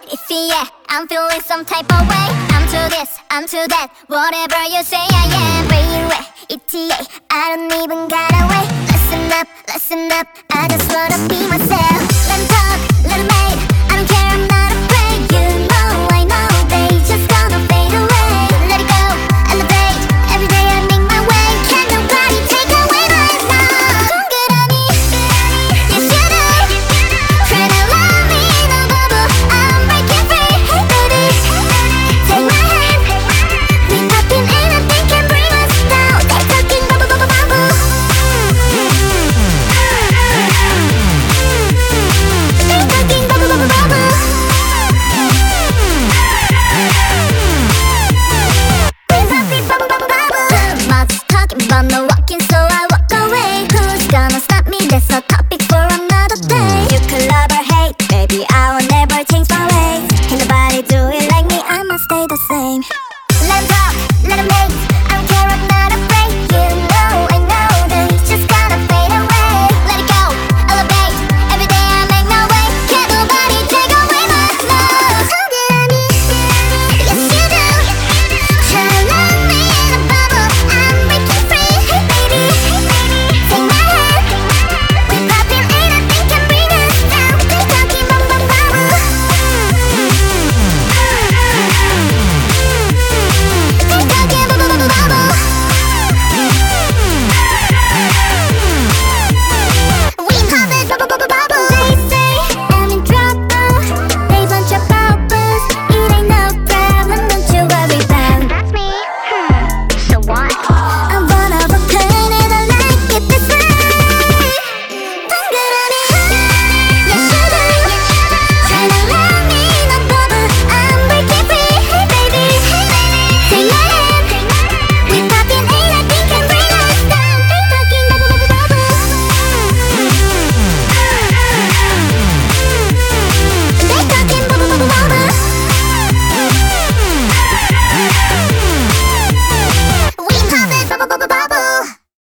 iffy, yeah. I'm feeling some type of way. I'm to this, I'm to that. Whatever you say, I am. Railway, ETA, I don't even gotta wait. Listen up, I just wanna be myself. Let's talk.